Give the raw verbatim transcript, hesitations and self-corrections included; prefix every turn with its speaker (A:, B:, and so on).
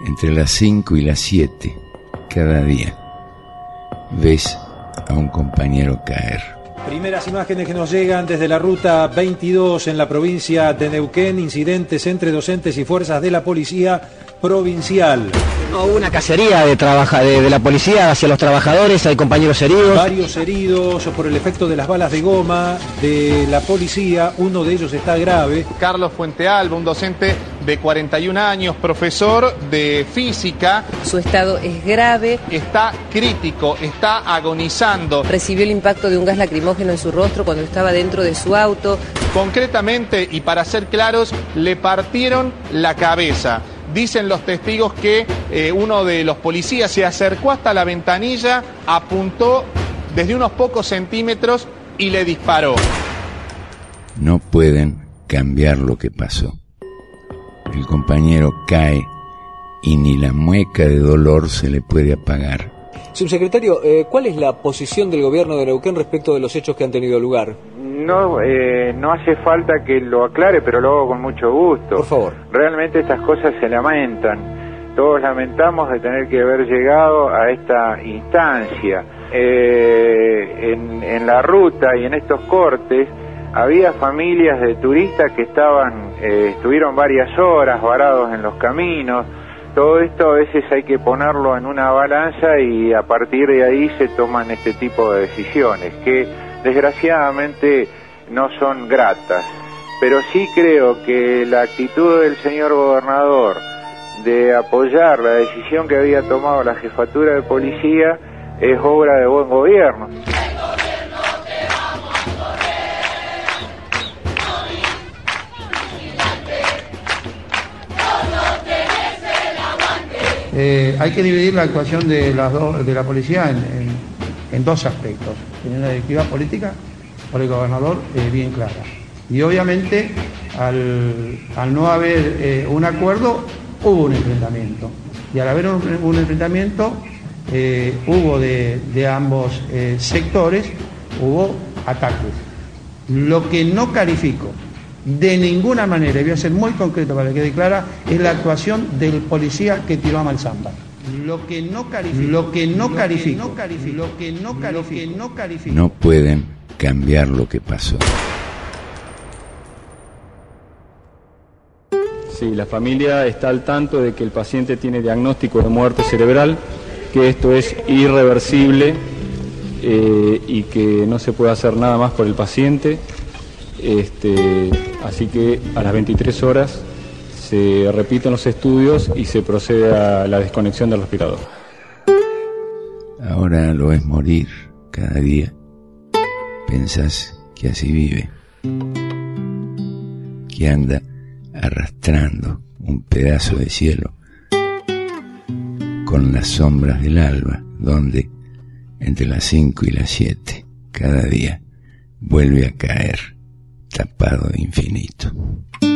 A: entre las cinco y las siete, cada día, ves a un compañero caer.
B: Primeras imágenes que nos llegan desde la ruta veintidós en la provincia de Neuquén, incidentes entre docentes y fuerzas de la policía provincial.
C: Hubo una cacería de, trabaja, de, de la policía hacia los trabajadores, hay compañeros heridos.
B: Varios heridos por el efecto de las balas de goma de la policía, uno de ellos está grave.
D: Carlos Fuentealba, un docente de cuarenta y un años, profesor de física.
E: Su estado es grave.
D: Está crítico, está agonizando.
E: Recibió el impacto de un gas lacrimógeno en su rostro cuando estaba dentro de su auto.
D: Concretamente, y para ser claros, le partieron la cabeza. Dicen los testigos que eh, uno de los policías se acercó hasta la ventanilla, apuntó desde unos pocos centímetros y le disparó.
A: No pueden cambiar lo que pasó. El compañero cae y ni la mueca de dolor se le puede apagar.
F: Subsecretario, eh, ¿cuál es la posición del gobierno de Neuquén respecto de los hechos que han tenido lugar?
G: No, eh, no hace falta que lo aclare, pero lo hago con mucho gusto.
F: Por favor.
G: Realmente estas cosas se lamentan. Todos lamentamos de tener que haber llegado a esta instancia. Eh, en, en la ruta y en estos cortes había familias de turistas que estaban, eh, estuvieron varias horas varados en los caminos. Todo esto a veces hay que ponerlo en una balanza y a partir de ahí se toman este tipo de decisiones que desgraciadamente no son gratas. Pero sí creo que la actitud del señor gobernador de apoyar la decisión que había tomado la jefatura de policía es obra de buen gobierno.
H: Eh, hay que dividir la actuación de, las do, de la policía en, en, en dos aspectos. En una directiva política por el gobernador eh, bien clara. Y obviamente al, al no haber eh, un acuerdo hubo un enfrentamiento. Y al haber un, un enfrentamiento eh, hubo de, de ambos eh, sectores, hubo ataques. Lo que no califico de ninguna manera, y voy a ser muy concreto para que quede clara, es la actuación del policía que tiró a Malzamba. Lo que no califico, lo que no califico, lo que no califico, no califico.
A: No pueden cambiar lo que pasó.
I: Sí, la familia está al tanto de que el paciente tiene diagnóstico de muerte cerebral, que esto es irreversible eh, y que no se puede hacer nada más por el paciente. Este, así que a las veintitrés horas se repiten los estudios y se procede a la desconexión del respirador.
A: Ahora lo ves morir cada día. Pensás que así vive, que anda arrastrando un pedazo de cielo con las sombras del alba, donde entre las cinco y las siete cada día vuelve a caer tapado de infinito.